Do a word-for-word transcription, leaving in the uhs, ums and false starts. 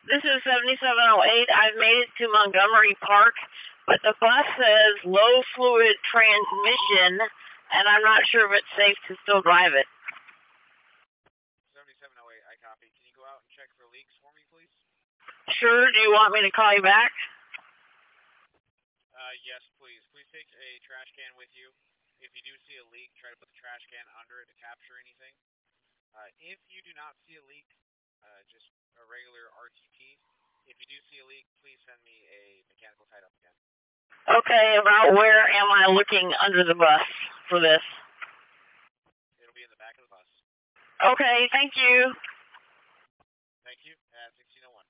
This is seventy-seven oh eight. I've made it to Montgomery Park, but the bus says low fluid transmission, and I'm not sure if it's safe to still drive it. seventy-seven oh eight, I copy. Can you go out and check for leaks for me, please? Sure. Do you want me to call you back? Uh, yes, please. Please take a trash can with you. If you do see a leak, try to put the trash can under it to capture anything. Uh, if you do not see a leak, uh, just a regular R T P. If you do see a leak, please send me a mechanical tied-up again. Okay, about where am I looking under the bus for this? It'll be in the back of the bus. Okay, thank you.